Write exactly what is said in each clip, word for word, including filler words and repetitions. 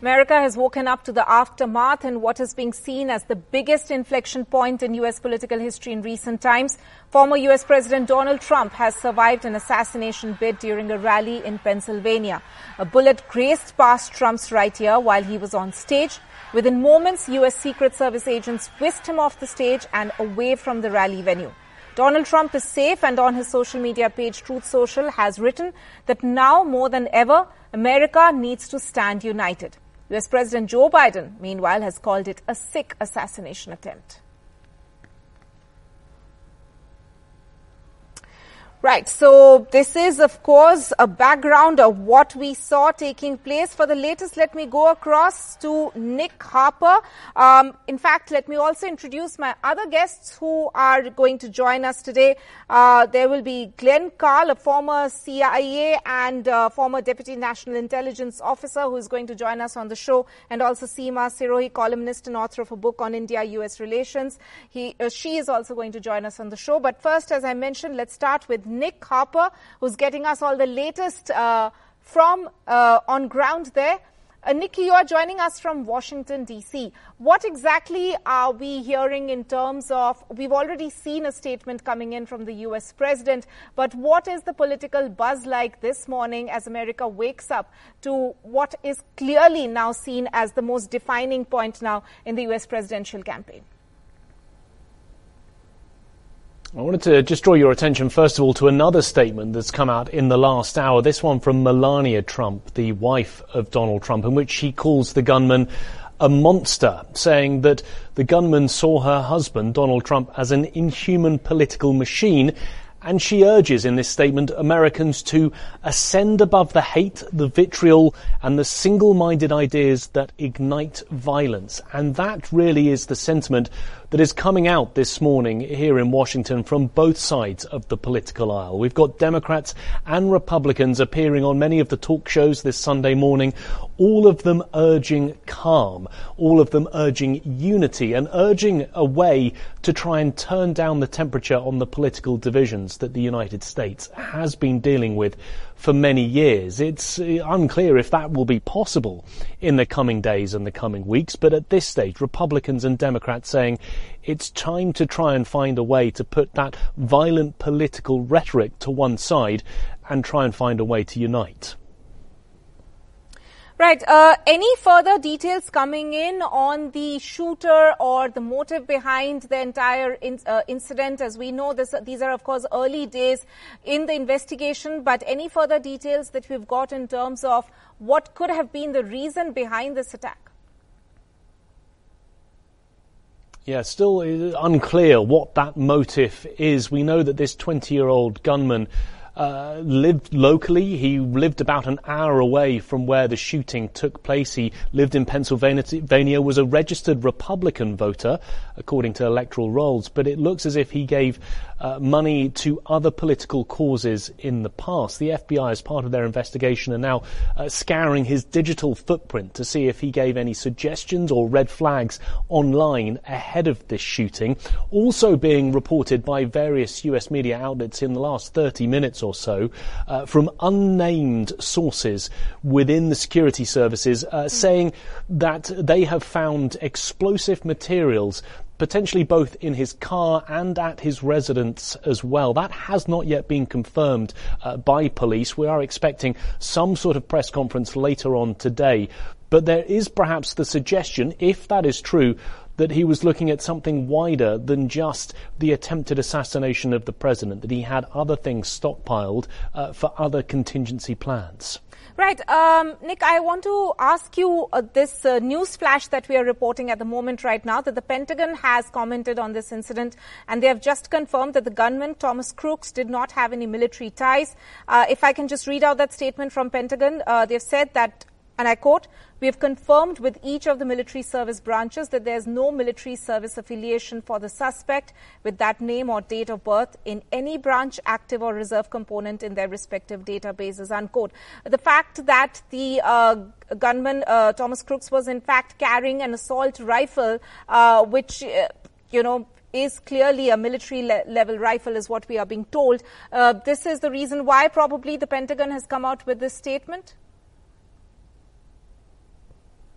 America has woken up to the aftermath and what is being seen as the biggest inflection point in U S political history in recent times. Former U S President Donald Trump has survived an assassination bid during a rally in Pennsylvania. A bullet grazed past Trump's right ear while he was on stage. Within moments, U S Secret Service agents whisked him off the stage and away from the rally venue. Donald Trump is safe, and on his social media page, Truth Social has written that now more than ever, America needs to stand united. U S President Joe Biden, meanwhile, has called it a sick assassination attempt. Right. So this is, of course, a background of what we saw taking place. For the latest, let me go across to Nick Harper. Um, in fact, let me also introduce my other guests who are going to join us today. Uh, there will be Glenn Carl, a former C I A and uh, former Deputy National Intelligence Officer, who is going to join us on the show, and also Seema Sirohi, columnist and author of a book on India-U S relations. He, uh, she is also going to join us on the show. But first, as I mentioned, let's start with Nick Harper, who's getting us all the latest uh, from uh, on ground there. Uh, Nikki, you are joining us from Washington, D C. What exactly are we hearing in terms of, we've already seen a statement coming in from the U S president, but what is the political buzz like this morning as America wakes up to what is clearly now seen as the most defining point now in the U S presidential campaign? I wanted to just draw your attention, first of all, to another statement that's come out in the last hour, this one from Melania Trump, the wife of Donald Trump, in which she calls the gunman a monster, saying that the gunman saw her husband, Donald Trump, as an inhuman political machine. And she urges in this statement Americans to ascend above the hate, the vitriol, and the single-minded ideas that ignite violence. And that really is the sentiment that is coming out this morning here in Washington from both sides of the political aisle. We've got Democrats and Republicans appearing on many of the talk shows this Sunday morning, all of them urging calm, all of them urging unity, and urging a way to try and turn down the temperature on the political divisions that the United States has been dealing with for many years. It's unclear if that will be possible in the coming days and the coming weeks, but at this stage, Republicans and Democrats saying it's time to try and find a way to put that violent political rhetoric to one side and try and find a way to unite. Right. Uh, any further details coming in on the shooter or the motive behind the entire in, uh, incident? As we know, this, these are, of course, early days in the investigation, but any further details that we've got in terms of what could have been the reason behind this attack? Yeah, still unclear what that motive is. We know that this twenty-year-old gunman Uh, lived locally. He lived about an hour away from where the shooting took place. He lived in Pennsylvania, was a registered Republican voter, according to electoral rolls, but it looks as if he gave uh, money to other political causes in the past. The F B I, as part of their investigation, are now uh, scouring his digital footprint to see if he gave any suggestions or red flags online ahead of this shooting. Also being reported by various U S media outlets in the last thirty minutes or so uh, from unnamed sources within the security services uh, saying that they have found explosive materials potentially both in his car and at his residence as well. That has not yet been confirmed uh, by police. We are expecting some sort of press conference later on today. But there is perhaps the suggestion, if that is true, that he was looking at something wider than just the attempted assassination of the president, that he had other things stockpiled uh, for other contingency plans. Right. Um, Nick, I want to ask you uh, this uh, news flash that we are reporting at the moment right now, that the Pentagon has commented on this incident, and they have just confirmed that the gunman, Thomas Crooks, did not have any military ties. Uh, if I can just read out that statement from Pentagon, uh, they've said that, and I quote, "We have confirmed with each of the military service branches that there is no military service affiliation for the suspect with that name or date of birth in any branch, active or reserve component in their respective databases," unquote. The fact that the uh, gunman, uh, Thomas Crooks, was in fact carrying an assault rifle, uh, which, uh, you know, is clearly a military le- level rifle is what we are being told. Uh, this is the reason why probably the Pentagon has come out with this statement?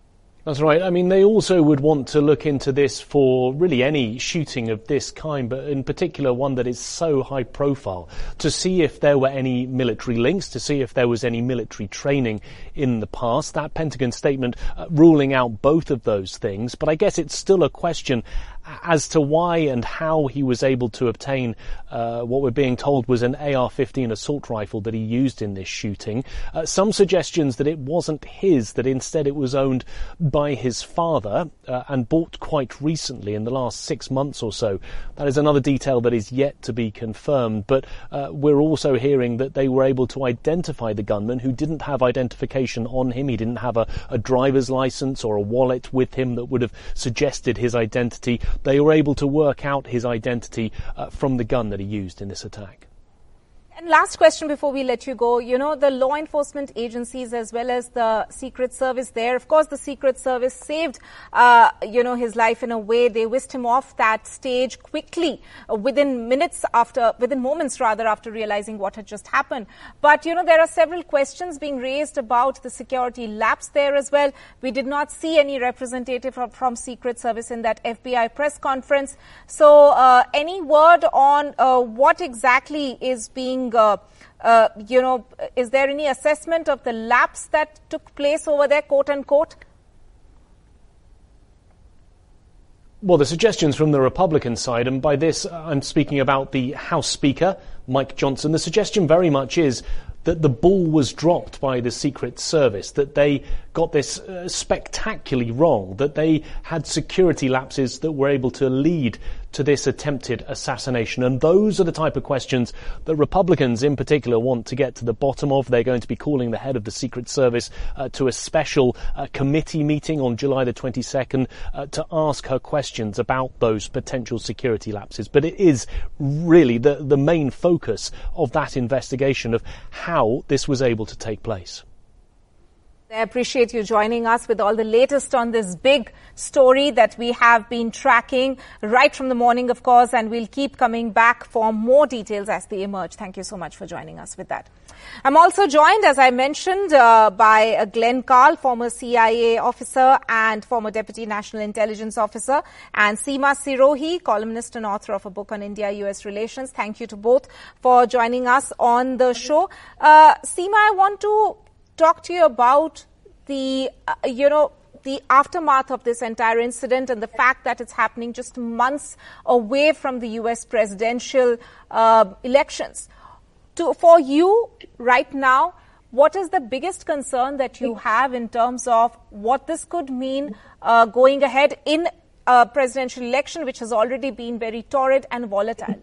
That's right. I mean, they also would want to look into this for really any shooting of this kind, but in particular one that is so high profile, to see if there were any military links, to see if there was any military training in the past. That Pentagon statement uh, ruling out both of those things. But I guess it's still a question as to why and how he was able to obtain uh, what we're being told was an A R fifteen assault rifle that he used in this shooting. Uh, some suggestions that it wasn't his, that instead it was owned by his father uh, and bought quite recently in the last six months or so. That is another detail that is yet to be confirmed, but uh, we're also hearing that they were able to identify the gunman, who didn't have identification on him. He didn't have a, a driver's license or a wallet with him that would have suggested his identity. They were able to work out his identity uh, from the gun that he used in this attack. And last question before we let you go. You know, the law enforcement agencies as well as the Secret Service there. Of course, the Secret Service saved, uh, you know, his life in a way. They whisked him off that stage quickly, uh, within minutes after, within moments rather, after realizing what had just happened. But, you know, there are several questions being raised about the security lapse there as well. We did not see any representative from, from Secret Service in that F B I press conference. So, uh, any word on uh, what exactly is being Uh, uh, you know, is there any assessment of the lapse that took place over there, quote unquote? Well, the suggestions from the Republican side, and by this I'm speaking about the House Speaker, Mike Johnson, the suggestion very much is that the ball was dropped by the Secret Service, that they got this uh, spectacularly wrong, that they had security lapses that were able to lead to this attempted assassination. And those are the type of questions that Republicans in particular want to get to the bottom of. They're going to be calling the head of the Secret Service uh, to a special uh, committee meeting on July the twenty-second uh, to ask her questions about those potential security lapses. But it is really the, the main focus of that investigation of how this was able to take place. I appreciate you joining us with all the latest on this big story that we have been tracking right from the morning, of course, and we'll keep coming back for more details as they emerge. Thank you so much for joining us with that. I'm also joined, as I mentioned, uh, by uh, Glenn Carl, former C I A officer and former Deputy National Intelligence Officer, and Seema Sirohi, columnist and author of a book on India-U S relations. Thank you to both for joining us on the show. Uh, Seema, I want to talk to you about the, uh, you know, the aftermath of this entire incident and the fact that it's happening just months away from the U S presidential uh, elections. To, for you right now, what is the biggest concern that you have in terms of what this could mean uh, going ahead in a presidential election, which has already been very torrid and volatile?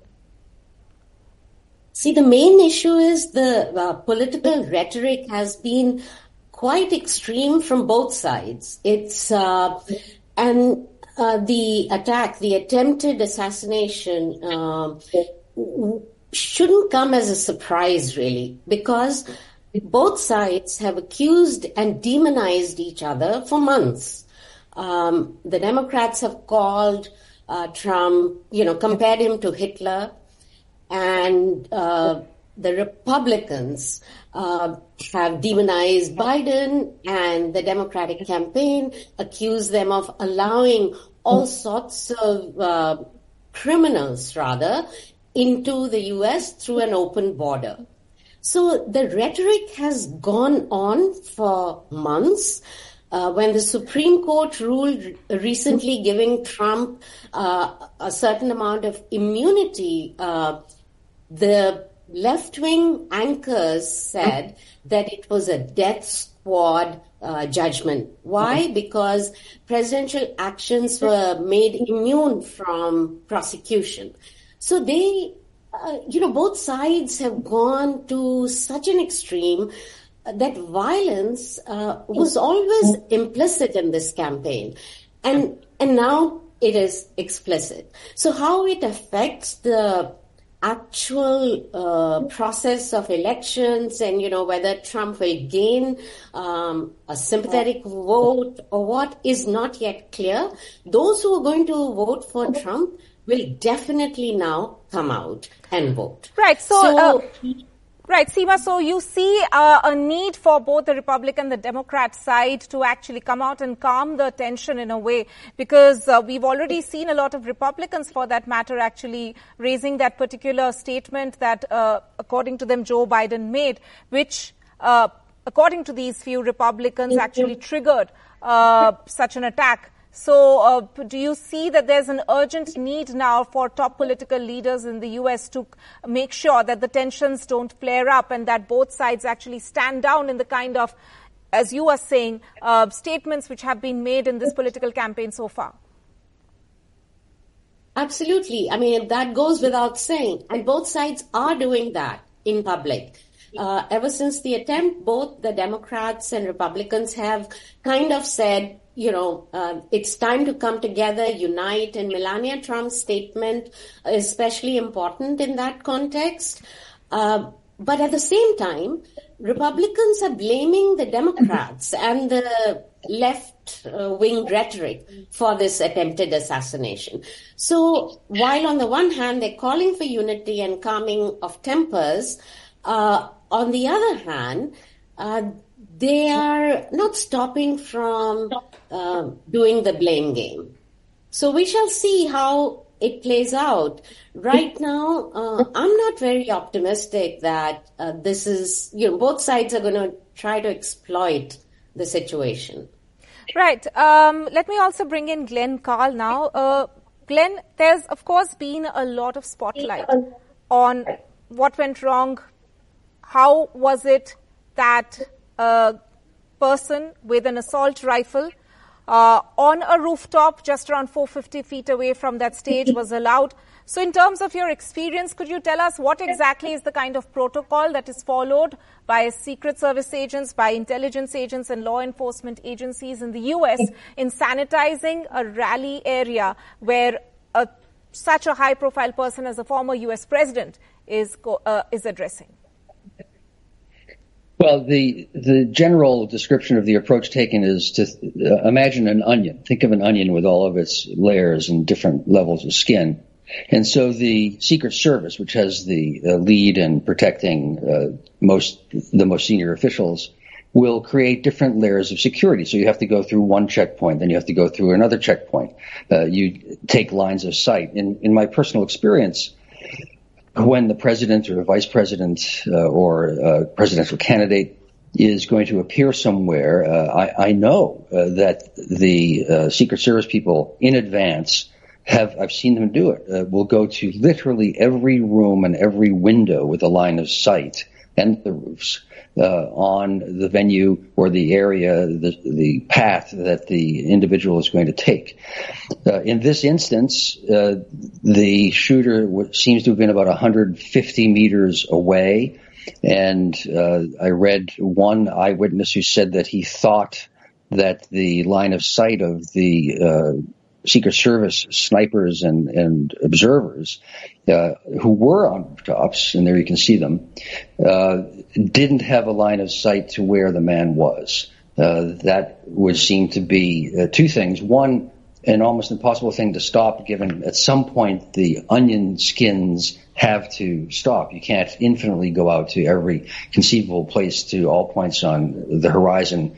See, the main issue is the uh, political rhetoric has been quite extreme from both sides. It's uh, and uh, the attack, the attempted assassination, um, shouldn't come as a surprise, really, because both sides have accused and demonized each other for months. Um, the Democrats have called uh, Trump, you know, compared him to Hitler. And uh, the Republicans uh, have demonized Biden and the Democratic campaign, accused them of allowing all sorts of uh, criminals, rather, into the U S through an open border. So the rhetoric has gone on for months. Uh, when the Supreme Court ruled recently giving Trump uh, a certain amount of immunity, uh, the left-wing anchors said that it was a death squad uh, judgment. Why? Because presidential actions were made immune from prosecution. So they, uh, you know, both sides have gone to such an extreme that violence uh, was always implicit in this campaign. And and now it is explicit. So how it affects the actual uh, process of elections and, you know, whether Trump will gain um, a sympathetic vote or what is not yet clear. Those who are going to vote for Trump will definitely now come out and vote. Right. So, so uh, Right, Seema, so you see uh, a need for both the Republican and the Democrat side to actually come out and calm the tension in a way, because uh, we've already seen a lot of Republicans, for that matter, actually raising that particular statement that, uh, according to them, Joe Biden made, which, uh, according to these few Republicans, actually triggered uh, such an attack. So uh, do you see that there's an urgent need now for top political leaders in the U S to make sure that the tensions don't flare up and that both sides actually stand down in the kind of, as you are saying, uh, statements which have been made in this political campaign so far? Absolutely. I mean, that goes without saying. And both sides are doing that in public. Uh, ever since the attempt, both the Democrats and Republicans have kind of said, you know, uh, it's time to come together, unite, and Melania Trump's statement is especially important in that context. Uh, but at the same time, Republicans are blaming the Democrats and the left-wing uh, rhetoric for this attempted assassination. So while on the one hand, they're calling for unity and calming of tempers, uh, on the other hand, uh, they are not stopping from uh, doing the blame game. So we shall see how it plays out. Right now, uh, I'm not very optimistic that uh, this is, you know, both sides are going to try to exploit the situation. Right. Um, let me also bring in Glenn Carl now. Uh, Glenn, there's, of course, been a lot of spotlight on what went wrong. How was it that a person with an assault rifle uh, on a rooftop just around four hundred fifty feet away from that stage was allowed? So in terms of your experience, could you tell us what exactly is the kind of protocol that is followed by Secret Service agents, by intelligence agents and law enforcement agencies in the U S in sanitizing a rally area where a, such a high-profile person as a former U S president is, uh, is addressing? Well, the the general description of the approach taken is to uh, imagine an onion. Think of an onion with all of its layers and different levels of skin. And so the Secret Service, which has the uh, lead in protecting uh, most the most senior officials, will create different layers of security. So you have to go through one checkpoint, then you have to go through another checkpoint. Uh, you take lines of sight. In in my personal experience, when the president or vice president uh, or uh, presidential candidate is going to appear somewhere, uh, I, I know uh, that the uh, Secret Service people in advance have, I've seen them do it, uh, will go to literally every room and every window with a line of sight and the roofs uh, on the venue or the area, the, the path that the individual is going to take. Uh, in this instance, uh, the shooter w- seems to have been about one hundred fifty meters away. And uh, I read one eyewitness who said that he thought that the line of sight of the uh, Secret Service snipers and, and observers uh, who were on rooftops, and there you can see them, uh, didn't have a line of sight to where the man was. Uh, that would seem to be uh, two things. One, an almost impossible thing to stop, given at some point the onion skins have to stop. You can't infinitely go out to every conceivable place to all points on the horizon,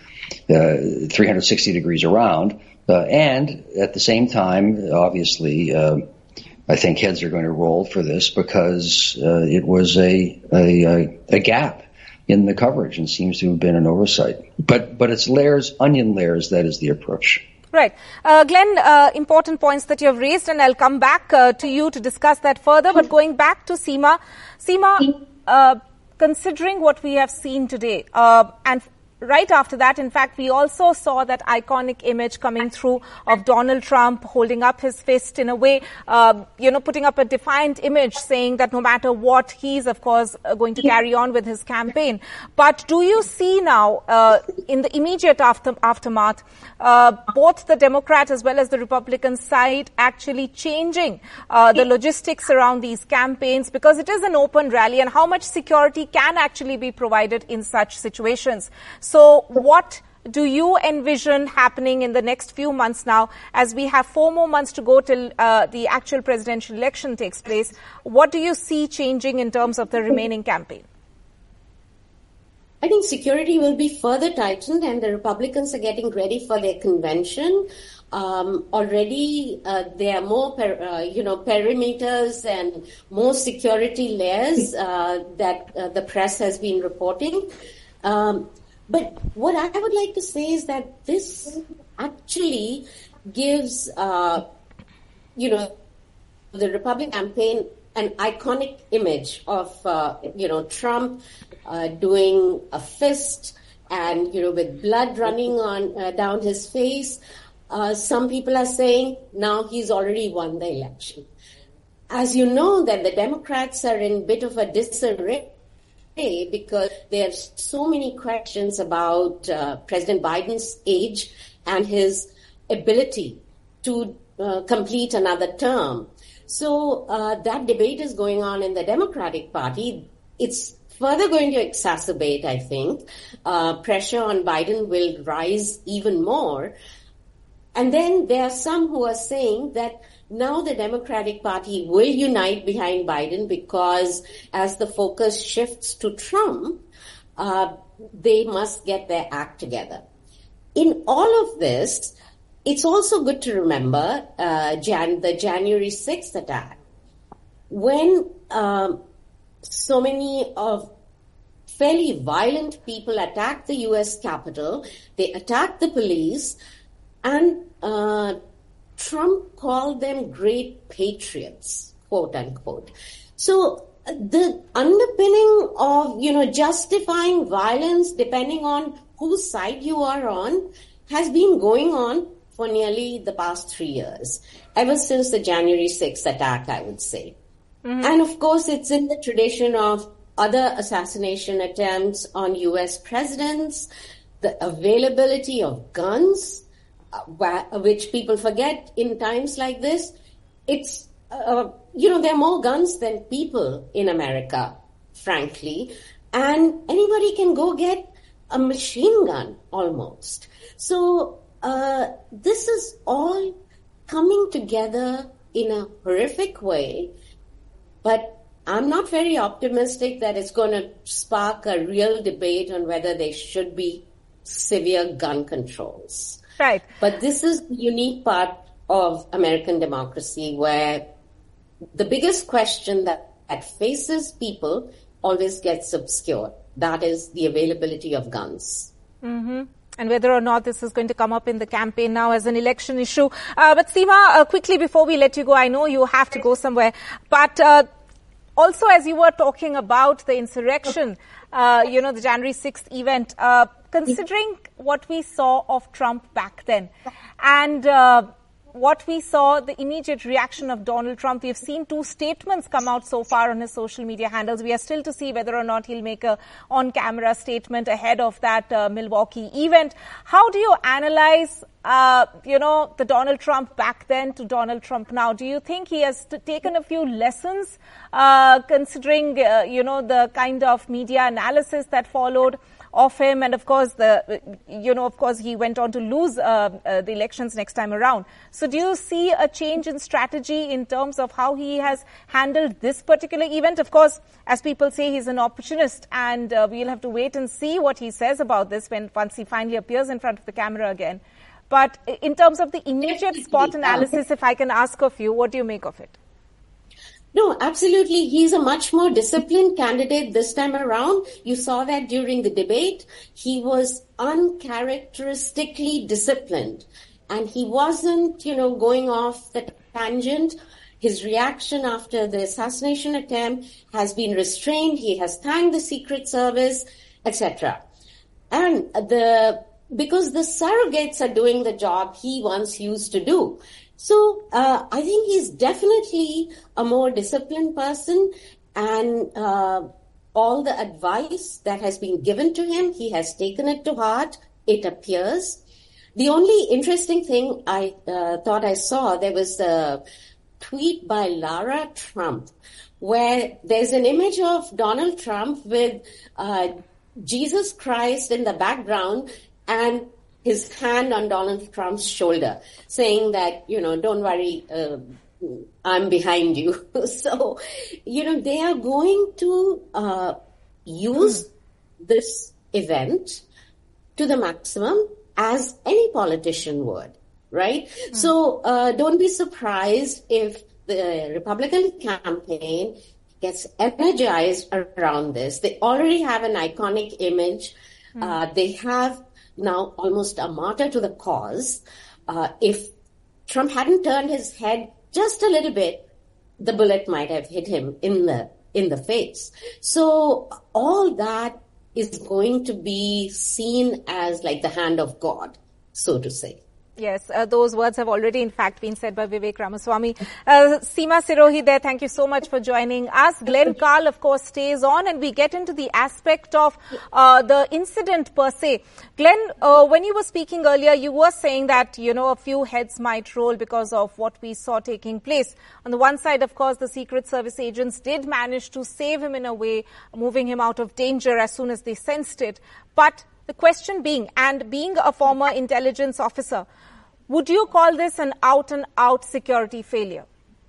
uh, three hundred sixty degrees around. Uh, and at the same time, obviously, uh, I think heads are going to roll for this because uh, it was a, a a gap in the coverage and seems to have been an oversight. But but it's layers, onion layers. That is the approach. Right. Uh, Glenn, uh, important points that you have raised, and I'll come back uh, to you to discuss that further. But going back to Seema, Seema, uh, considering what we have seen today, uh, and right after that, in fact, we also saw that iconic image coming through of Donald Trump holding up his fist in a way, uh, you know, putting up a defiant image saying that no matter what, he's, of course, uh, going to carry on with his campaign. But do you see now, uh, in the immediate after- aftermath, uh, both the Democrat as well as the Republican side actually changing uh, the logistics around these campaigns, because it is an open rally, and how much security can actually be provided in such situations? So what do you envision happening in the next few months now, as we have four more months to go till uh, the actual presidential election takes place? What do you see changing in terms of the remaining campaign? I think security will be further tightened, and the Republicans are getting ready for their convention. Um, already, uh, there are more, per, uh, you know, perimeters and more security layers uh, that uh, the press has been reporting. Um, but what I would like to say is that this actually gives, uh, you know, the Republican campaign an iconic image of, uh, you know, Trump uh, doing a fist and, you know, with blood running on uh, down his face. Uh, some people are saying now he's already won the election. As you know, that the Democrats are in a bit of a disarray because there are so many questions about uh, President Biden's age and his ability to uh, complete another term. So uh, that debate is going on in the Democratic Party. It's further going to exacerbate, I think. Uh, pressure on Biden will rise even more. And then there are some who are saying that now the Democratic Party will unite behind Biden because as the focus shifts to Trump, uh, they must get their act together. In all of this, it's also good to remember uh, Jan- the January sixth attack, when um, so many of fairly violent people attacked the U S Capitol, they attacked the police, and uh, Trump called them great patriots, quote unquote. So uh, the underpinning of, you know, justifying violence depending on whose side you are on has been going on for nearly the past three years, ever since the January sixth attack, I would say. Mm-hmm. And of course, it's in the tradition of other assassination attempts on U S presidents, the availability of guns, which people forget in times like this. It's, uh, you know, there are more guns than people in America, frankly, and anybody can go get a machine gun almost. So uh, this is all coming together in a horrific way, but I'm not very optimistic that it's going to spark a real debate on whether there should be severe gun controls. Right. But this is the unique part of American democracy where the biggest question that, that faces people always gets obscured. That is the availability of guns. Mm-hmm. And whether or not this is going to come up in the campaign now as an election issue. Uh, but Seema, uh, quickly before we let you go, I know you have to go somewhere. But uh, also as you were talking about the insurrection, uh, you know, the January sixth event, uh, considering what we saw of Trump back then and uh, what we saw, the immediate reaction of Donald Trump, we have seen two statements come out so far on his social media handles. We are still to see whether or not he'll make a on-camera statement ahead of that uh, Milwaukee event. How do you analyze, uh, you know, the Donald Trump back then to Donald Trump now? Do you think he has t- taken a few lessons, uh, considering, uh, you know, the kind of media analysis that followed of him, and of course, the you know, of course, he went on to lose uh, uh, the elections next time around. So, do you see a change in strategy in terms of how he has handled this particular event? Of course, as people say, he's an opportunist, and uh, we'll have to wait and see what he says about this when once he finally appears in front of the camera again. But in terms of the immediate spot analysis, if I can ask of you, what do you make of it? No, absolutely. He's a much more disciplined candidate this time around. You saw that during the debate. He was uncharacteristically disciplined, and he wasn't, you know, going off the tangent. His reaction after the assassination attempt has been restrained. He has thanked the Secret Service, et cetera. And the because the surrogates are doing the job he once used to do. So uh, I think he's definitely a more disciplined person, and uh, all the advice that has been given to him, he has taken it to heart, it appears. The only interesting thing I uh, thought I saw, there was a tweet by Lara Trump, where there's an image of Donald Trump with uh, Jesus Christ in the background and his hand on Donald Trump's shoulder, saying that, you know, don't worry, uh, I'm behind you. So, you know, they are going to uh, use this event to the maximum as any politician would, right? Mm. So uh, don't be surprised if the Republican campaign gets energized around this. They already have an iconic image. Mm. Uh, they have now almost a martyr to the cause. Uh, if Trump hadn't turned his head just a little bit, the bullet might have hit him in the in the face. So all that is going to be seen as like the hand of God, so to say. Yes, uh, those words have already, in fact, been said by Vivek Ramaswamy. Uh, Seema Sirohi there, thank you so much for joining us. Glenn Carl, of course, stays on, and we get into the aspect of uh, the incident per se. Glenn, uh, when you were speaking earlier, you were saying that, you know, a few heads might roll because of what we saw taking place. On the one side, of course, the Secret Service agents did manage to save him in a way, moving him out of danger as soon as they sensed it. But the question being, and being a former intelligence officer, would you call this an out-and-out security failure?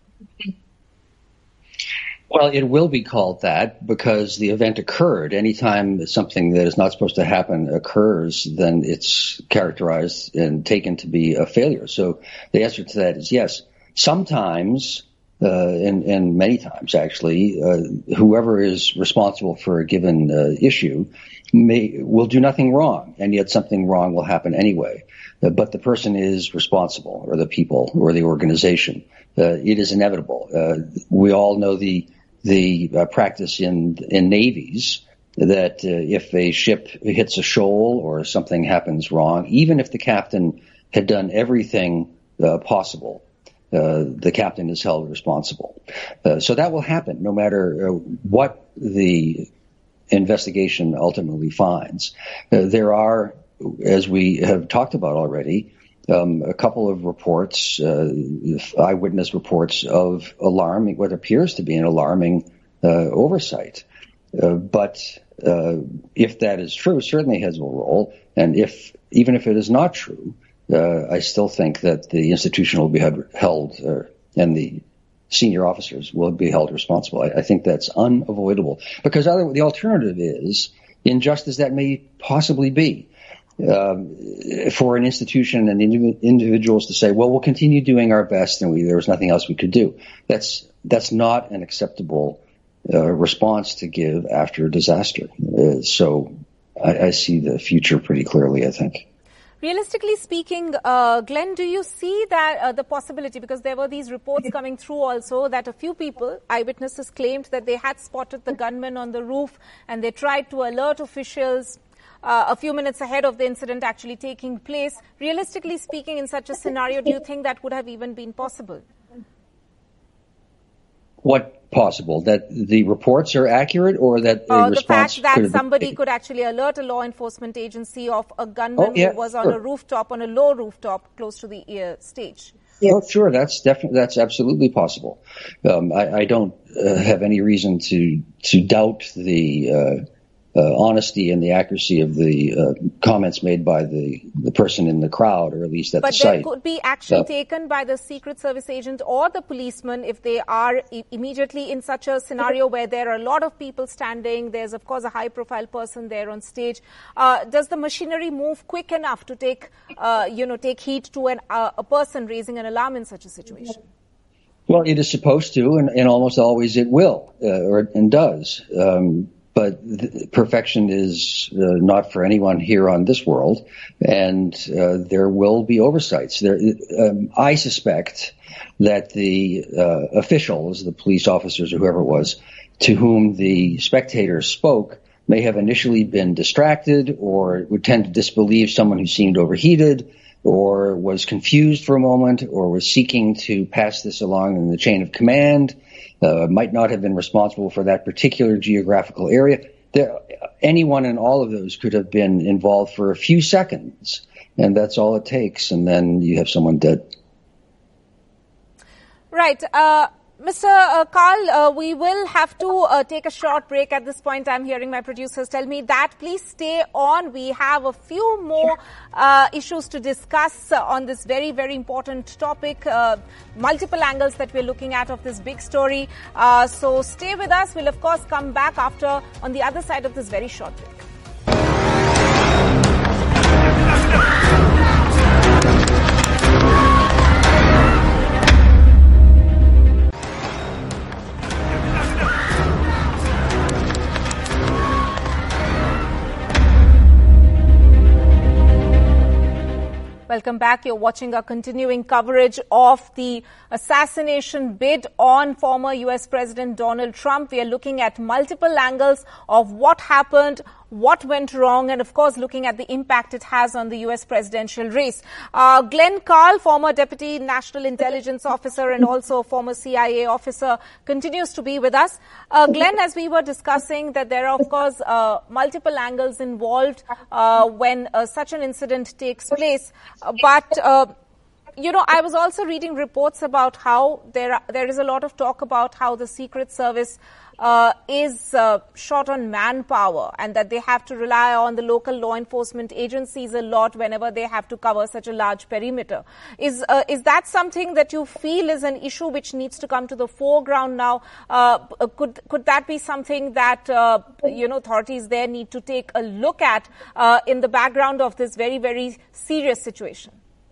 Well, it will be called that because the event occurred. Anytime something that is not supposed to happen occurs, then it's characterized and taken to be a failure. So the answer to that is yes. Sometimes, uh, and, and many times actually, uh, whoever is responsible for a given uh, issue may will do nothing wrong, and yet something wrong will happen anyway. Uh, but the person is responsible, or the people, or the organization. Uh, it is inevitable. Uh, we all know the the uh, practice in in navies that uh, if a ship hits a shoal or something happens wrong, even if the captain had done everything uh, possible, uh, the captain is held responsible. Uh, so that will happen no matter uh, what the investigation ultimately finds. Uh, there are, as we have talked about already, um, a couple of reports, uh, eyewitness reports of alarming, what appears to be an alarming uh, oversight. Uh, but uh, if that is true, certainly heads will roll. And if even if it is not true, uh, I still think that the institution will be held, uh, and the senior officers will be held responsible. I, I think that's unavoidable because other, the alternative is, unjust as that may possibly be, um, for an institution and indiv- individuals to say, well, we'll continue doing our best and we, there was nothing else we could do. That's, that's not an acceptable uh, response to give after a disaster. Uh, so I, I see the future pretty clearly, I think. Realistically speaking, uh, Glenn, do you see that uh, the possibility, because there were these reports coming through also that a few people, eyewitnesses, claimed that they had spotted the gunman on the roof and they tried to alert officials uh, a few minutes ahead of the incident actually taking place. Realistically speaking, in such a scenario, do you think that would have even been possible? What possible? That the reports are accurate, or that a uh, response the fact that somebody been... could actually alert a law enforcement agency of a gunman oh, yeah, who was sure. on a rooftop, on a low rooftop close to the uh, stage? Yeah, oh, sure. That's definitely, that's absolutely possible. Um, I, I don't uh, have any reason to, to doubt the, uh, uh, honesty and the accuracy of the, uh, comments made by the, the person in the crowd, or at least at but the site. But there could be action uh, taken by the Secret Service agent or the policeman if they are I- immediately in such a scenario where there are a lot of people standing. There's, of course, a high-profile person there on stage. Uh, does the machinery move quick enough to take, uh, you know, take heed to an, uh, a person raising an alarm in such a situation? Well, it is supposed to, and, and almost always it will, uh, or and does. Um, but th- perfection is uh, not for anyone here on this world, and uh, there will be oversights. There, um, I suspect that the uh, officials, the police officers or whoever it was, to whom the spectators spoke, may have initially been distracted, or would tend to disbelieve someone who seemed overheated, or was confused for a moment, or was seeking to pass this along in the chain of command, uh, might not have been responsible for that particular geographical area. There, anyone in all of those could have been involved for a few seconds, and that's all it takes, and then you have someone dead. Right. Uh, Mister Uh, Carl, uh, we will have to uh, take a short break at this point. I'm hearing my producers tell me that. Please stay on. We have a few more uh, issues to discuss uh, on this very, very important topic. Uh, multiple angles that we're looking at of this big story. Uh, so stay with us. We'll, of course, come back after on the other side of this very short break. Welcome back. You're watching our continuing coverage of the assassination bid on former U S President Donald Trump. We are looking at multiple angles of what happened, what went wrong, and of course looking at the impact it has on the U S presidential race. Uh, Glenn Carl, former Deputy National Intelligence Officer and also former C I A officer, continues to be with us. Uh, Glenn, as we were discussing, that there are of course uh, multiple angles involved uh, when uh, such an incident takes place. Uh, but, uh, you know, I was also reading reports about how there are, there is a lot of talk about how the Secret Service uh, is uh, short on manpower and that they have to rely on the local law enforcement agencies a lot whenever they have to cover such a large perimeter. Is uh, is that something that you feel is an issue which needs to come to the foreground now? Uh, could could that be something that uh, you know authorities there need to take a look at uh, in the background of this very very serious situation?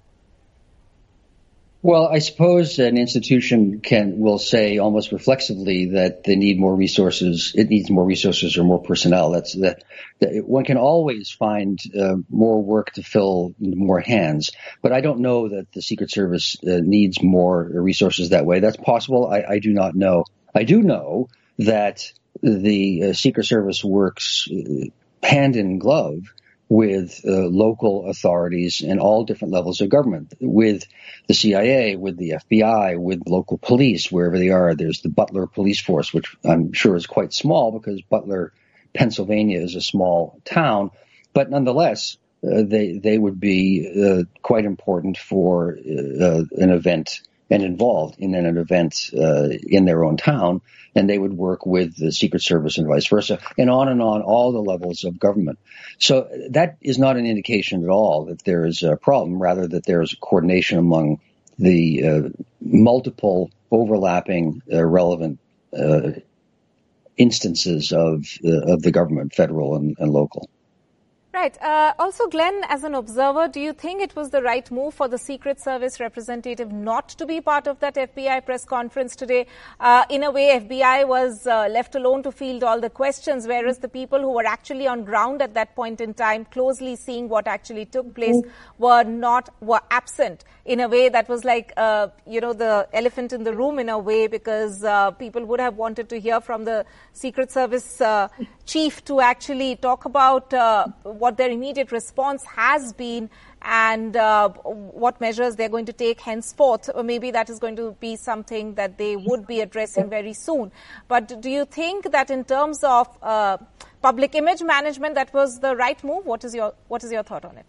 Well, I suppose an institution can will say almost reflexively that they need more resources. It needs more resources or more personnel. That's that. that one can always find uh, more work to fill more hands, but I don't know that the Secret Service uh, needs more resources that way. That's possible. I, I do not know. I do know that the uh, Secret Service works uh, hand in glove with uh, local authorities and all different levels of government, with the C I A, with the F B I, with local police, wherever they are. There's the Butler Police Force, which I'm sure is quite small because Butler, Pennsylvania is a small town, but nonetheless, uh, they they would be uh, quite important for uh, an event and involved in an event uh, in their own town, and they would work with the Secret Service and vice versa, and on and on, all the levels of government. So that is not an indication at all that there is a problem, rather that there is a coordination among the uh, multiple overlapping uh, relevant uh, instances of uh, of the government, federal and, and local. Right. Uh, also, Glenn, as an observer, do you think it was the right move for the Secret Service representative not to be part of that F B I press conference today? Uh, in a way, F B I was uh, left alone to field all the questions, whereas the people who were actually on ground at that point in time, closely seeing what actually took place, were not, were absent in a way that was like, uh, you know, the elephant in the room in a way, because uh, people would have wanted to hear from the Secret Service uh, chief to actually talk about uh, what their immediate response has been and uh, what measures they're going to take henceforth. Or maybe that is going to be something that they would be addressing very soon. But do you think that in terms of uh, public image management, that was the right move? What is your what is your thought on it?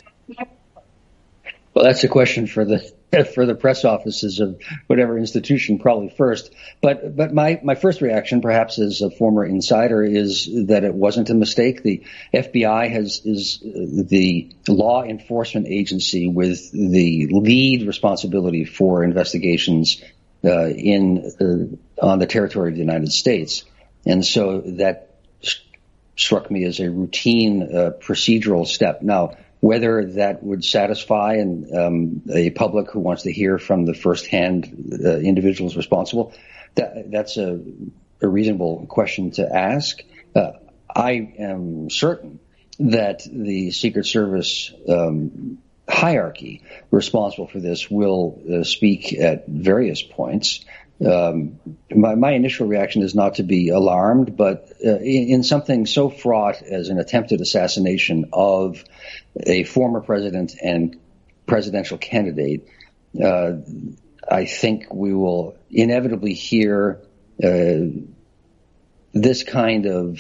Well, that's a question for the for the press offices of whatever institution, probably first. But but my, my first reaction, perhaps as a former insider, is that it wasn't a mistake. The F B I has is the law enforcement agency with the lead responsibility for investigations uh, in uh, on the territory of the United States, and so that st- struck me as a routine uh, procedural step. Now, whether that would satisfy and um, a public who wants to hear from the first-hand uh, individuals responsible, that, that's a, a reasonable question to ask. Uh, I am certain that the Secret Service um, hierarchy responsible for this will uh, speak at various points. Um, my, my initial reaction is not to be alarmed, but uh, in, in something so fraught as an attempted assassination of a former president and presidential candidate, uh, I think we will inevitably hear uh, this kind of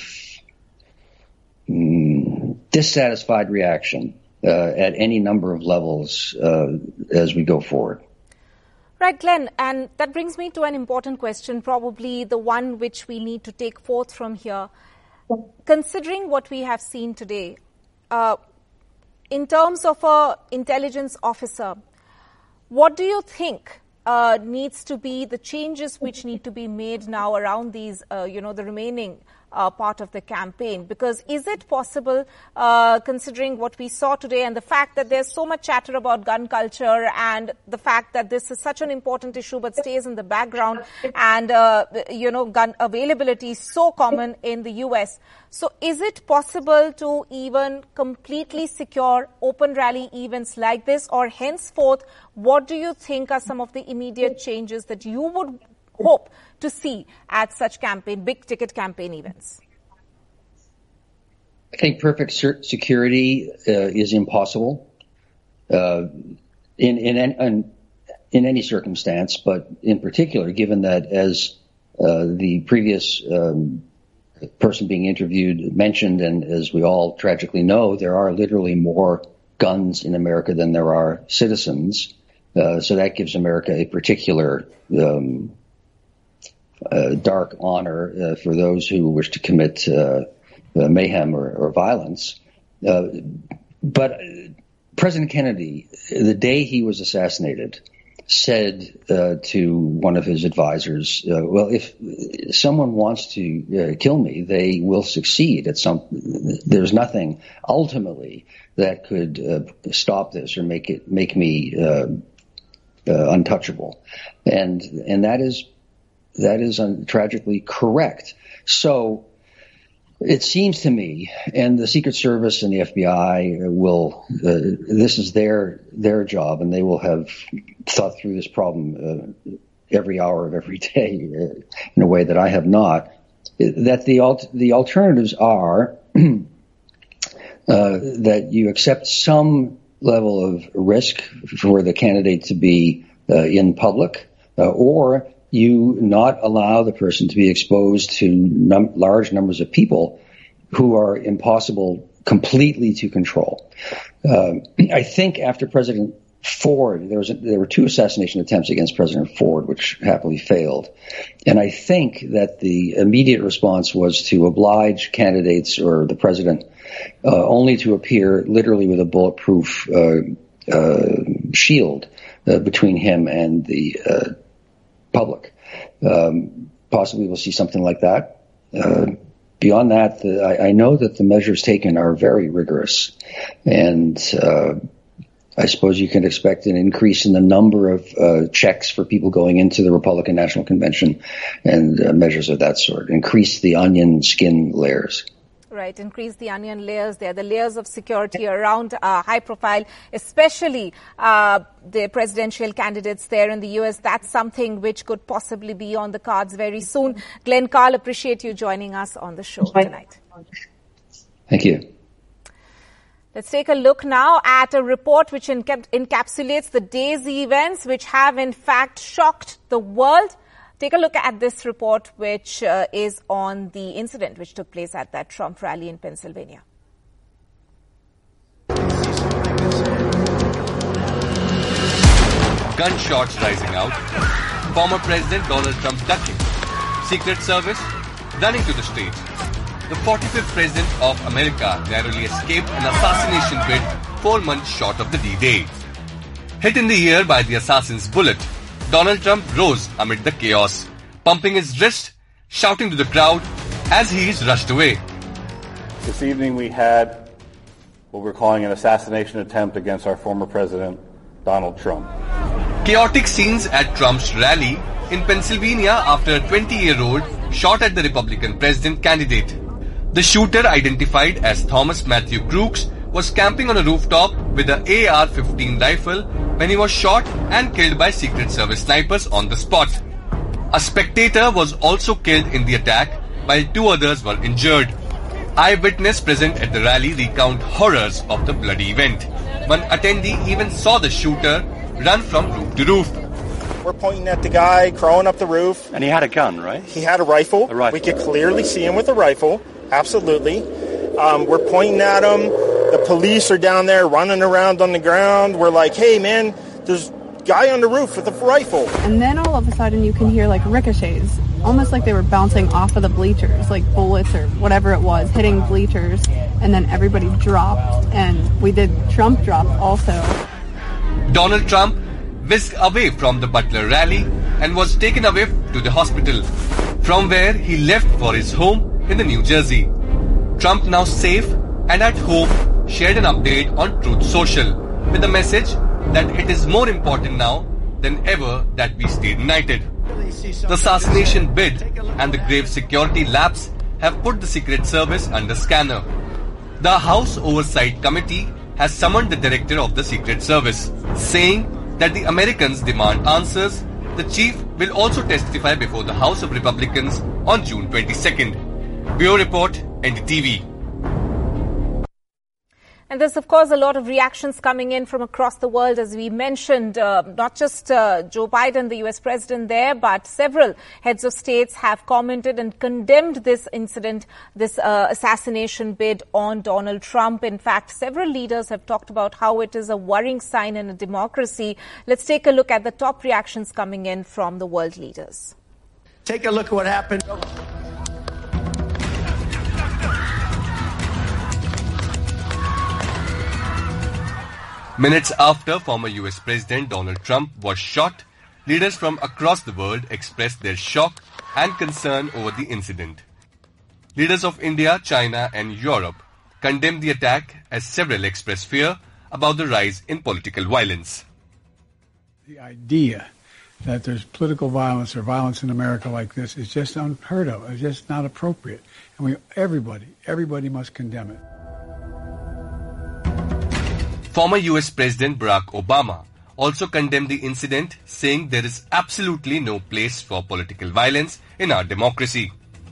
mm, dissatisfied reaction uh, at any number of levels uh, as we go forward. Right, Glenn, and that brings me to an important question, probably the one which we need to take forth from here. Considering what we have seen today, uh, in terms of an intelligence officer, what do you think uh, needs to be the changes which need to be made now around these, uh, you know, the remaining uh, part of the campaign? Because is it possible, uh, considering what we saw today and the fact that there's so much chatter about gun culture and the fact that this is such an important issue but stays in the background, and, uh, you know, gun availability is so common in the U S. So is it possible to even completely secure open rally events like this, or henceforth, what do you think are some of the immediate changes that you would hope to see at such campaign, big ticket campaign events? I think perfect security uh, is impossible uh, in, in, in, in any circumstance, but in particular, given that as uh, the previous um, person being interviewed mentioned, and as we all tragically know, there are literally more guns in America than there are citizens. Uh, so that gives America a particular um, uh, dark honor uh, for those who wish to commit uh, uh, mayhem or, or violence. Uh, but President Kennedy, the day he was assassinated, said uh, to one of his advisors, uh, well, if someone wants to uh, kill me, they will succeed at some, there's nothing ultimately that could uh, stop this or make it, make me uh, uh, untouchable. And, and that is, that is un- tragically correct. So it seems to me, and the Secret Service and the F B I will, uh, this is their, their job, and they will have thought through this problem uh, every hour of every day uh, in a way that I have not, that the alt- the alternatives are uh, that you accept some level of risk for the candidate to be uh, in public, uh, or you not allow the person to be exposed to num- large numbers of people who are impossible completely to control. Uh, I think after President Ford, there was a, there were two assassination attempts against President Ford, which happily failed. And I think that the immediate response was to oblige candidates or the president uh, only to appear literally with a bulletproof uh, uh, shield uh, between him and the uh, public. Um, possibly we'll see something like that. Uh, beyond that, the, I, I know that the measures taken are very rigorous, and uh, I suppose you can expect an increase in the number of uh, checks for people going into the Republican National Convention and uh, measures of that sort. Increase the onion skin layers. Right, increase the onion layers there, the layers of security around uh, high profile, especially uh, the presidential candidates there in the U S. That's something which could possibly be on the cards very soon. Glenn Carl, appreciate you joining us on the show tonight. Thank you. Let's take a look now at a report which enca- encapsulates the day's events which have in fact shocked the world. Take a look at this report, which uh, is on the incident which took place at that Trump rally in Pennsylvania. Gunshots rising out. Former President Donald Trump ducking. Secret Service running to the stage. The forty-fifth President of America narrowly escaped an assassination bid four months short of the D-Day. Hit in the ear by the assassin's bullet, Donald Trump rose amid the chaos, pumping his wrist, shouting to the crowd as he is rushed away. This evening we had what we're calling an assassination attempt against our former president, Donald Trump. Chaotic scenes at Trump's rally in Pennsylvania after a twenty-year-old shot at the Republican president candidate. The shooter, identified as Thomas Matthew Crooks, was camping on a rooftop with an A R fifteen rifle when he was shot and killed by Secret Service snipers on the spot. A spectator was also killed in the attack, while two others were injured. Eyewitnesses present at the rally recount horrors of the bloody event. One attendee even saw the shooter run from roof to roof. We're pointing at the guy crawling up the roof. And he had a gun, right? He had a rifle. A rifle. We could clearly see him with a rifle. Absolutely. Um, we're pointing at him. The police are down there running around on the ground. We're like, hey, man, there's a guy on the roof with a rifle. And then all of a sudden you can hear like ricochets, almost like they were bouncing off of the bleachers, like bullets or whatever it was, hitting bleachers. And then everybody dropped, and we did Trump drop also. Donald Trump whisked away from the Butler rally and was taken away to the hospital, from where he left for his home in the New Jersey. Trump, now safe and at home, shared an update on Truth Social with a message that it is more important now than ever that we stay united. The assassination bid and the grave security lapse have put the Secret Service under scanner. The House Oversight Committee has summoned the director of the Secret Service, saying that the Americans demand answers. The chief will also testify before the House of Republicans on June twenty-second. Bureau Report, N D T V. And there's, of course, a lot of reactions coming in from across the world, as we mentioned. Uh, not just uh, Joe Biden, the U S president there, but several heads of states have commented and condemned this incident, this uh, assassination bid on Donald Trump. In fact, several leaders have talked about how it is a worrying sign in a democracy. Let's take a look at the top reactions coming in from the world leaders. Take a look at what happened. Minutes after former U S President Donald Trump was shot, leaders from across the world expressed their shock and concern over the incident. Leaders of India, China and Europe condemned the attack as several expressed fear about the rise in political violence. The idea that there's political violence or violence in America like this is just unheard of. It's just not appropriate. And we, everybody, everybody must condemn it. Former U S President Barack Obama also condemned the incident, saying there is absolutely no place for political violence in our democracy.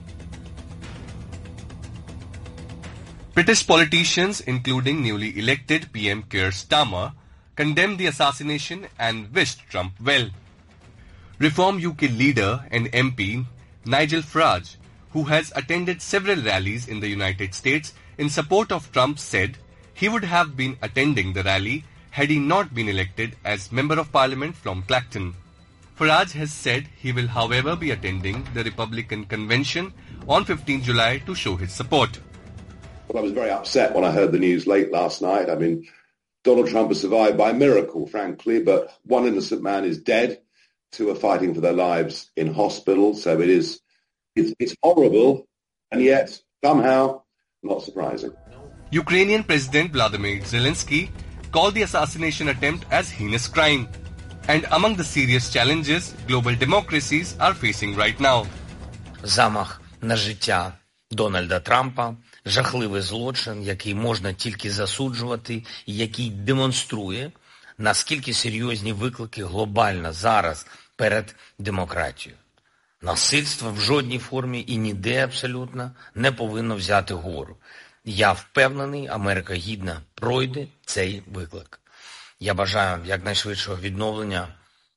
British politicians, including newly elected P M Keir Starmer, condemned the assassination and wished Trump well. Reform U K leader and M P Nigel Farage, who has attended several rallies in the United States in support of Trump, said he would have been attending the rally had he not been elected as Member of Parliament from Clacton. Farage has said he will, however, be attending the Republican convention on fifteenth of July to show his support. Well, I was very upset when I heard the news late last night. I mean, Donald Trump has survived by a miracle, frankly, but one innocent man is dead. Two are fighting for their lives in hospital. So it is, it's, it's horrible, and yet somehow not surprising. Ukrainian President Vladimir Zelensky called the assassination attempt as heinous crime. And among the serious challenges global democracies are facing right now. Замах на життя Дональда Трампа – жахливий злочин, який можна тільки засуджувати, і який демонструє, наскільки серйозні виклики глобально зараз перед демократією. Насильство в жодній формі і ніде абсолютно не повинно взяти гору. Я впевнений, Америка гідно пройде цей виклик. Я бажаю якнайшвидшого відновлення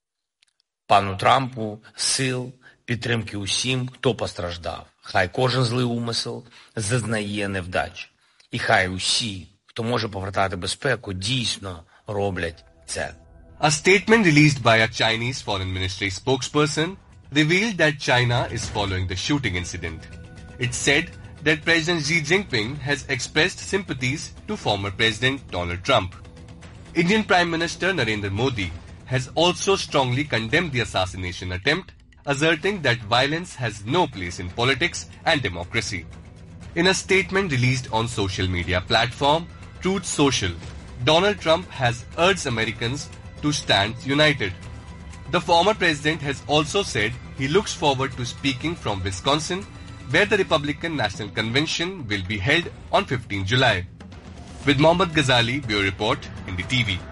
пану Трампу, сил, підтримки усім, хто постраждав. Хай кожен злий умисел зазнає невдач. І хай усі, хто може повертати безпеку, дійсно роблять це. A statement released by a Chinese Foreign Ministry spokesperson revealed that China is following the shooting incident. It said that President Xi Jinping has expressed sympathies to former President Donald Trump. Indian Prime Minister Narendra Modi has also strongly condemned the assassination attempt, asserting that violence has no place in politics and democracy. In a statement released on social media platform Truth Social, Donald Trump has urged Americans to stand united. The former president has also said he looks forward to speaking from Wisconsin, where the Republican National Convention will be held on fifteenth of July. With Mohammad Ghazali, Bureau Report, N D T V.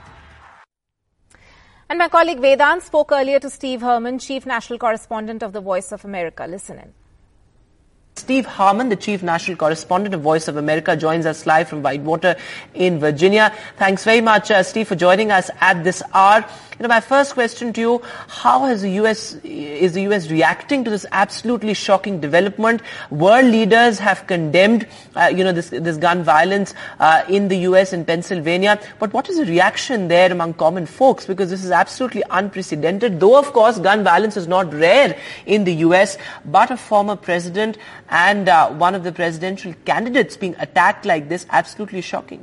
And my colleague Vedant spoke earlier to Steve Herman, Chief National Correspondent of the Voice of America. Listen in. Steve Harmon, the Chief National Correspondent of Voice of America, joins us live from Whitewater in Virginia. Thanks very much, uh, Steve, for joining us at this hour. You know, my first question to you, how has the U S, is the U S reacting to this absolutely shocking development? World leaders have condemned, uh, you know, this, this gun violence uh, in the U S and Pennsylvania. But what is the reaction there among common folks? Because this is absolutely unprecedented. Though, of course, gun violence is not rare in the U S, but a former president and uh, one of the presidential candidates being attacked like this, absolutely shocking.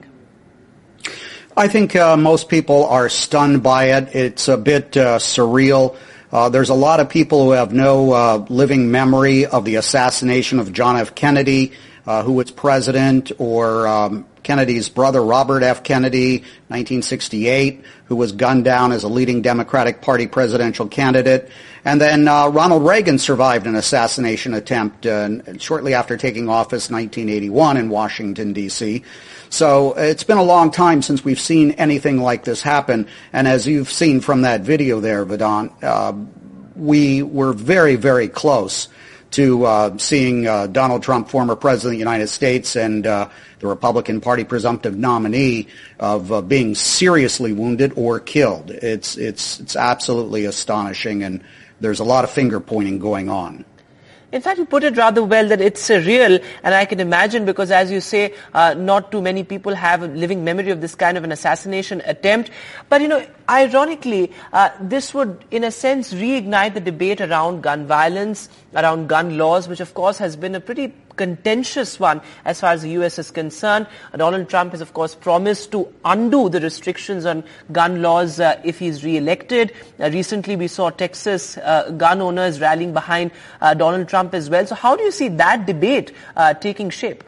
I think uh, most people are stunned by it. It's a bit uh, surreal. Uh, there's a lot of people who have no uh, living memory of the assassination of John F. Kennedy, uh, who was president, or um, Kennedy's brother Robert F. Kennedy, nineteen sixty-eight, who was gunned down as a leading Democratic Party presidential candidate. And then uh, Ronald Reagan survived an assassination attempt uh, shortly after taking office in nineteen eighty-one in Washington, D C So it's been a long time since we've seen anything like this happen. And as you've seen from that video there, Vedant, uh, we were very, very close to uh, seeing uh, Donald Trump, former president of the United States, and uh, the Republican Party presumptive nominee of uh, being seriously wounded or killed. It's it's it's absolutely astonishing, and there's a lot of finger pointing going on. In fact, you put it rather well that it's surreal, and I can imagine because, as you say, uh, not too many people have a living memory of this kind of an assassination attempt. But, you know, ironically, uh, this would, in a sense, reignite the debate around gun violence, around gun laws, which, of course, has been a pretty contentious one as far as the U S is concerned. Donald Trump has, of course, promised to undo the restrictions on gun laws uh, if he's re-elected. Uh, recently, we saw Texas uh, gun owners rallying behind uh, Donald Trump as well. So how do you see that debate uh, taking shape?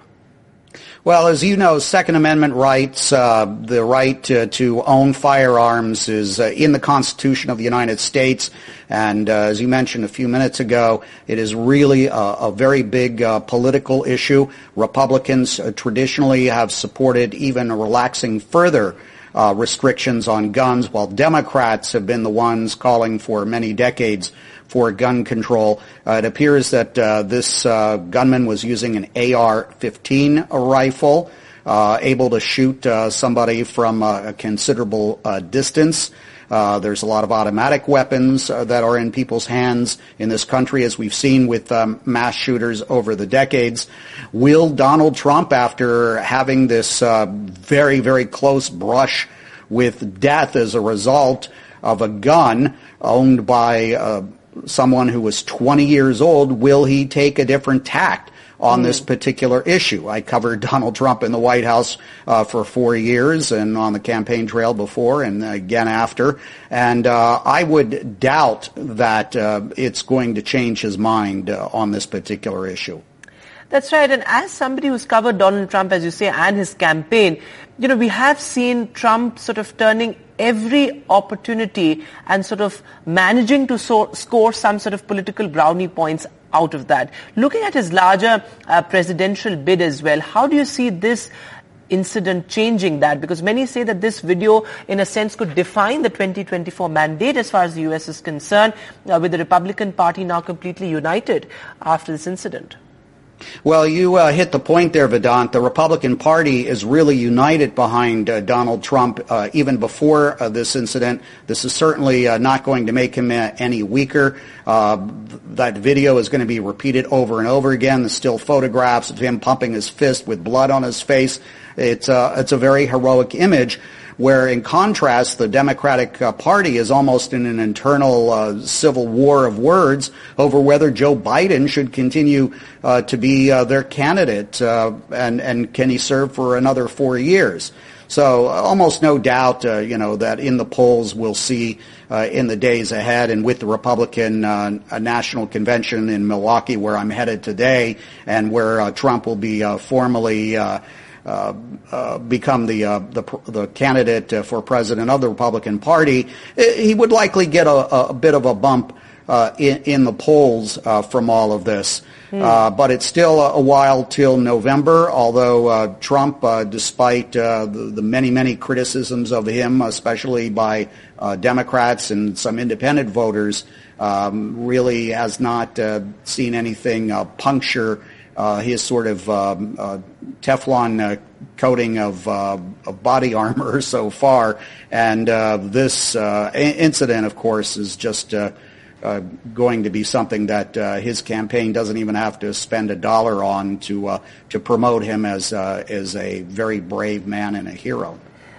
Well, as you know, Second Amendment rights, uh, the right to, to own firearms is uh, in the Constitution of the United States. And uh, as you mentioned a few minutes ago, it is really a, a very big uh, political issue. Republicans uh, traditionally have supported even relaxing further uh, restrictions on guns, while Democrats have been the ones calling for many decades for gun control. Uh, it appears that uh, this uh, gunman was using an A R fifteen rifle, uh, able to shoot uh, somebody from uh, a considerable uh, distance. Uh, there's a lot of automatic weapons uh, that are in people's hands in this country, as we've seen with um, mass shooters over the decades. Will Donald Trump, after having this uh, very, very close brush with death as a result of a gun owned by uh, someone who was twenty years old, will he take a different tact on mm. this particular issue? I covered Donald Trump in the White House uh, for four years and on the campaign trail before and again after, and uh, I would doubt that uh, it's going to change his mind uh, on this particular issue. That's right. And as somebody who's covered Donald Trump, as you say, and his campaign, you know, we have seen Trump sort of turning every opportunity and sort of managing to so- score some sort of political brownie points out of that. Looking at his larger uh, presidential bid as well, how do you see this incident changing that? Because many say that this video, in a sense, could define the twenty twenty-four mandate as far as the U S is concerned, uh, with the Republican Party now completely united after this incident. Well, you uh, hit the point there, Vedant. The Republican Party is really united behind uh, Donald Trump uh, even before uh, this incident. This is certainly uh, not going to make him uh, any weaker. Uh, that video is going to be repeated over and over again. The still photographs of him pumping his fist with blood on his face. It's, uh, it's a very heroic image, where in contrast, the Democratic uh, Party is almost in an internal uh, civil war of words over whether Joe Biden should continue uh, to be uh, their candidate, uh, and, and can he serve for another four years. So uh, almost no doubt, uh, you know, that in the polls we'll see uh, in the days ahead, and with the Republican uh, National Convention in Milwaukee, where I'm headed today, and where uh, Trump will be uh, formally uh, Uh, uh, become the, uh, the the candidate uh, for president of the Republican Party, he would likely get a, a bit of a bump uh, in, in the polls uh, from all of this. Mm. Uh, but it's still a, a while till November, although uh, Trump, uh, despite uh, the, the many, many criticisms of him, especially by uh, Democrats and some independent voters, um, really has not uh, seen anything uh, puncture Uh, his sort of um, uh, Teflon uh, coating of, uh, of body armor so far. And uh, this uh, incident, of course, is just uh, uh, going to be something that uh, his campaign doesn't even have to spend a dollar on to uh, to promote him as uh, as a very brave man and a hero.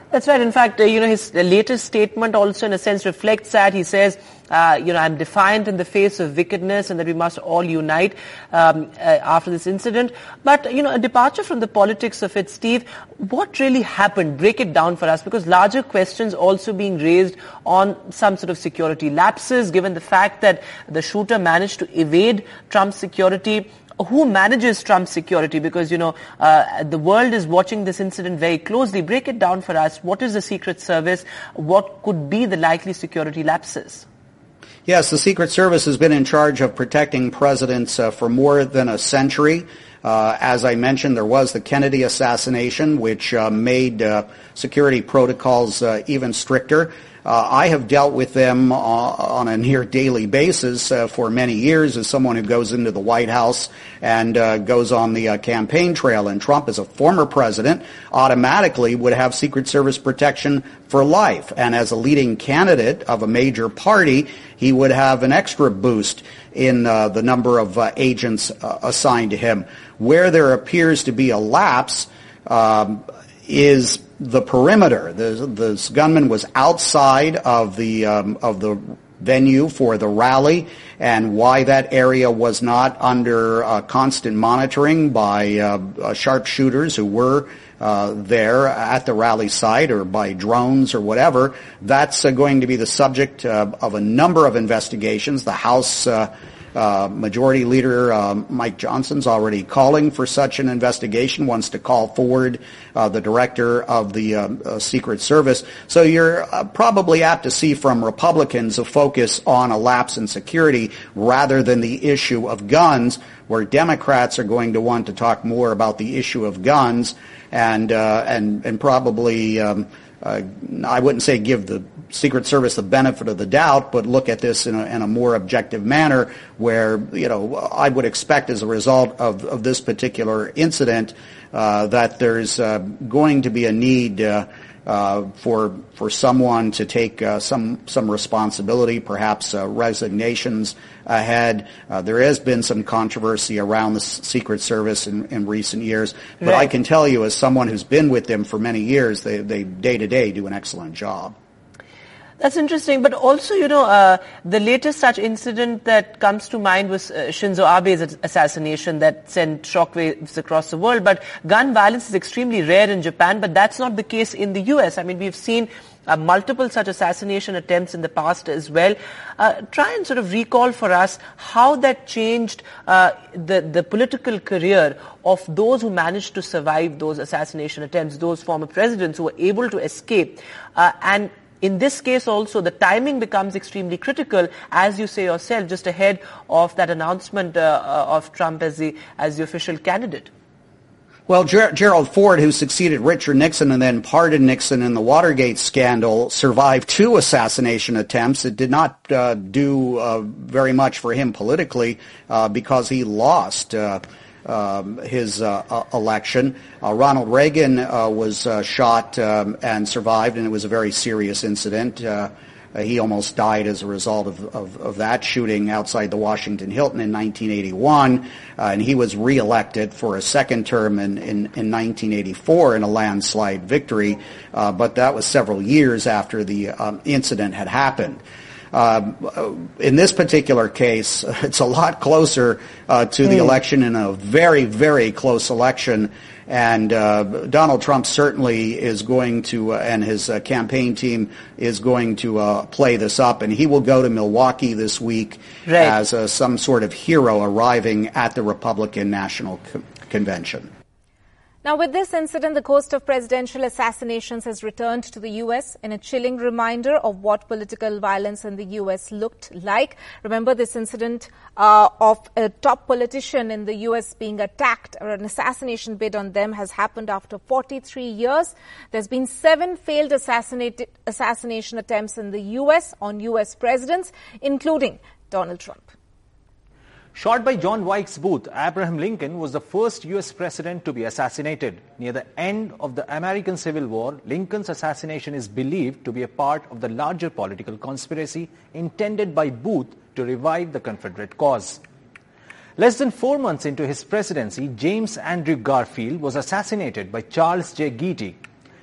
That's right. In fact, uh, you know, his latest statement also in a sense reflects that. He says, uh, you know, I'm defiant in the face of wickedness and that we must all unite um, uh, after this incident. But, you know, a departure from the politics of it, Steve, what really happened? Break it down for us, because larger questions also being raised on some sort of security lapses, given the fact that the shooter managed to evade Trump's security. Who manages Trump's security? Because, you know, uh, the world is watching this incident very closely. Break it down for us. What is the Secret Service? What could be the likely security lapses? Yes, the Secret Service has been in charge of protecting presidents uh, for more than a century. Uh, as I mentioned, there was the Kennedy assassination, which uh, made uh, security protocols uh, even stricter. Uh, I have dealt with them uh, on a near daily basis uh, for many years as someone who goes into the White House and uh, goes on the uh, campaign trail. And Trump, as a former president, automatically would have Secret Service protection for life. And as a leading candidate of a major party, he would have an extra boost in uh, the number of uh, agents uh, assigned to him. Where there appears to be a lapse um, is the perimeter. The, this gunman was outside of the um, of the venue for the rally, and why that area was not under uh, constant monitoring by uh, uh, sharpshooters who were uh, there at the rally site, or by drones or whatever, that's uh, going to be the subject uh, of a number of investigations. The House uh, Uh, Majority Leader uh, Mike Johnson's already calling for such an investigation, wants to call forward uh, the director of the uh, uh, Secret Service. So you're uh, probably apt to see from Republicans a focus on a lapse in security rather than the issue of guns, where Democrats are going to want to talk more about the issue of guns and uh, and and probably um, uh, I wouldn't say give the Secret Service the benefit of the doubt, but look at this in a, in a more objective manner, where, you know, I would expect as a result of, of this particular incident uh, that there's uh, going to be a need uh, uh, for for someone to take uh, some some responsibility, perhaps uh, resignations ahead. Uh, there has been some controversy around the Secret Service in, in recent years, but right. I can tell you, as someone who's been with them for many years, they they day to day do an excellent job. That's interesting. But also, you know, uh, the latest such incident that comes to mind was uh, Shinzo Abe's assassination that sent shockwaves across the world. But gun violence is extremely rare in Japan, but that's not the case in the U S. I mean, we've seen uh, multiple such assassination attempts in the past as well. Uh, try and sort of recall for us how that changed uh, the, the political career of those who managed to survive those assassination attempts, those former presidents who were able to escape. Uh, and in this case also, the timing becomes extremely critical, as you say yourself, just ahead of that announcement uh, of Trump as the as the official candidate. Well, Ger- Gerald Ford, who succeeded Richard Nixon and then pardoned Nixon in the Watergate scandal, survived two assassination attempts. It did not uh, do uh, very much for him politically uh, because he lost uh Um, his uh, uh, election. Uh, Ronald Reagan uh, was uh, shot um, and survived, and it was a very serious incident. Uh, uh, he almost died as a result of, of, of that shooting outside the Washington Hilton in nineteen eighty-one, uh, and he was reelected for a second term in, in, in nineteen eighty-four in a landslide victory, uh, but that was several years after the um, incident had happened. Uh, in this particular case, it's a lot closer uh, to the mm. election, in a very, very close election. And uh, Donald Trump certainly is going to, uh, and his uh, campaign team is going to uh, play this up. And he will go to Milwaukee this week right. as uh, some sort of hero arriving at the Republican National Co- Convention. Now, with this incident, the ghost of presidential assassinations has returned to the U S in a chilling reminder of what political violence in the U S looked like. Remember, this incident uh, of a top politician in the U S being attacked, or an assassination bid on them, has happened after forty-three years. There's been seven failed assassination attempts in the U S on U S presidents, including Donald Trump. Shot by John Wilkes Booth, Abraham Lincoln was the first U S president to be assassinated. Near the end of the American Civil War, Lincoln's assassination is believed to be a part of the larger political conspiracy intended by Booth to revive the Confederate cause. Less than four months into his presidency, James Andrew Garfield was assassinated by Charles J. Getty.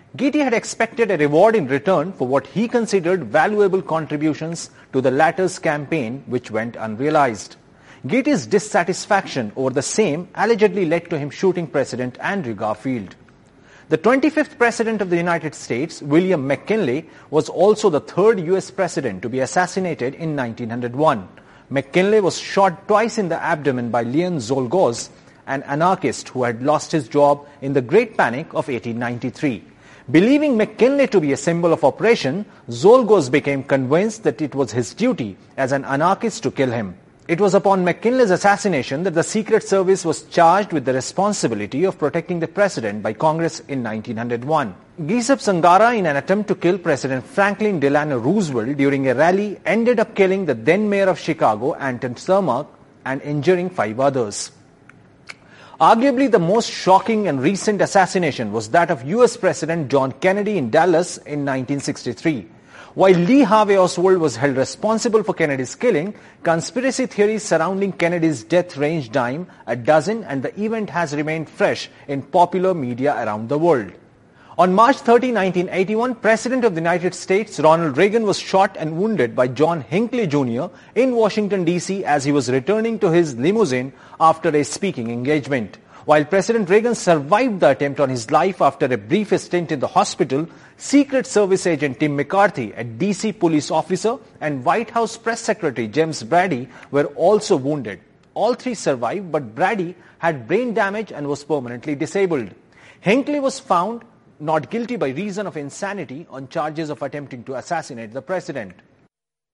Getty had expected a reward in return for what he considered valuable contributions to the latter's campaign, which went unrealized. Getty's dissatisfaction over the same allegedly led to him shooting President Andrew Garfield. The twenty-fifth President of the United States, William McKinley, was also the third U S President to be assassinated in nineteen oh one. McKinley was shot twice in the abdomen by Leon Czolgosz, an anarchist who had lost his job in the Great Panic of eighteen ninety-three. Believing McKinley to be a symbol of oppression, Czolgosz became convinced that it was his duty as an anarchist to kill him. It was upon McKinley's assassination that the Secret Service was charged with the responsibility of protecting the president by Congress in nineteen oh one. Giuseppe Zangara, in an attempt to kill President Franklin Delano Roosevelt during a rally, ended up killing the then mayor of Chicago, Anton Cermak, and injuring five others. Arguably the most shocking and recent assassination was that of U S President John Kennedy in Dallas in nineteen sixty-three. While Lee Harvey Oswald was held responsible for Kennedy's killing, conspiracy theories surrounding Kennedy's death ranged dime a dozen, and the event has remained fresh in popular media around the world. On March thirtieth, nineteen eighty-one, President of the United States Ronald Reagan was shot and wounded by John Hinckley Junior in Washington, D C as he was returning to his limousine after a speaking engagement. While President Reagan survived the attempt on his life after a brief stint in the hospital, Secret Service agent Tim McCarthy, a D C police officer, and White House Press Secretary James Brady were also wounded. All three survived, but Brady had brain damage and was permanently disabled. Hinckley was found not guilty by reason of insanity on charges of attempting to assassinate the president.